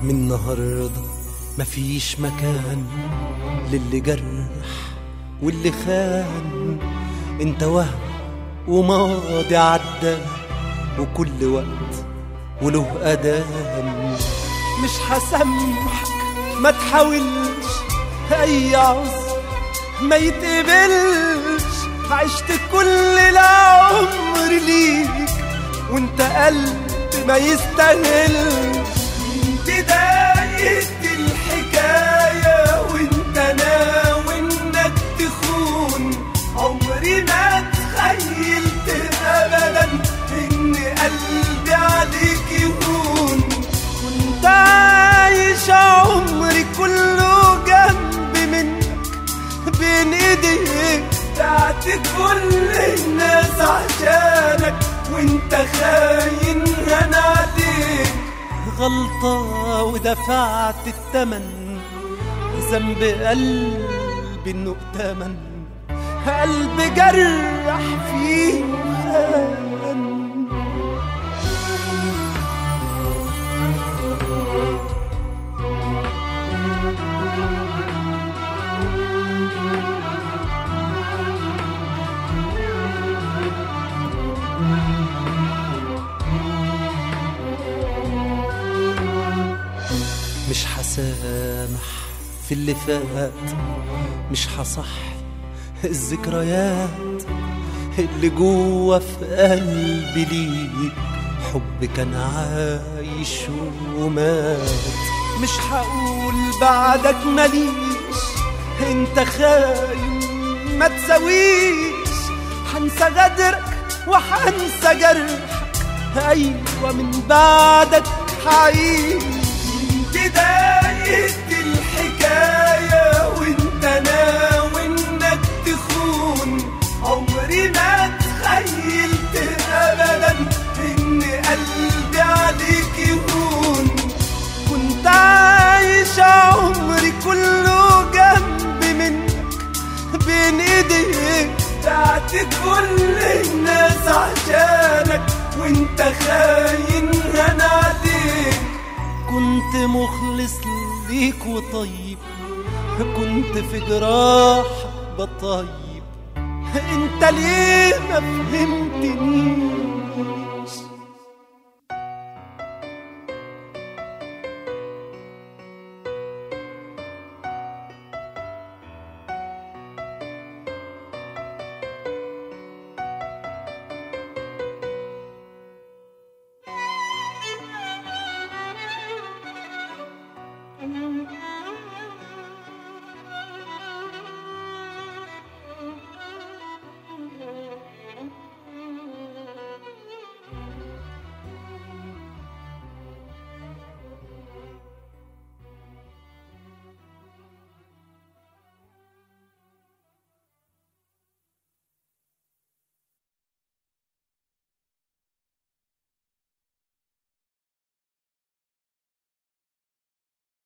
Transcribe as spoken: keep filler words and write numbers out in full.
من النهاردة مفيش مكان للي جرح واللي خان. انت وهم وماضي عدى وكل وقت وله أذان. مش هسامحك ما تحاولش أي عذر ما يتقبلش. عشت كل العمر ليك وانت قلب ما يستاهلش. بداية الحكاية وانت ناوي انك تخون. عمري ما تخيلت ابدا ان قلبي عليك يهون. كنت عايش عمري كله جنب منك بين ايديك. بعت كل الناس عشانك وانت خاين هان عليك. غلطة ودفعت التمن. ذنب قلبي انه اتمن. قلب جرح فيه خان. مش هسامح في اللي فات. مش هصح الذكريات اللي جوه في قلبي ليك. حب كان عايش ومات. مش هقول بعدك ماليش. انت خاين ما تساويش. هنسى غدرك وهنسى جرحك. ايوه من بعدك هعيش. بداية الحكاية وانت ناوي انك تخون. عمري ما تخيلت ابدا ان قلبي عليك يهون. كنت عايش عمري كله جنب منك بين ايديك. بعت كل الناس عشانك وانت خاين هان عليك. كنت مخلص ليك وطيب. كنت في جراحك بطيب. انت ليه ما فهمتنيش؟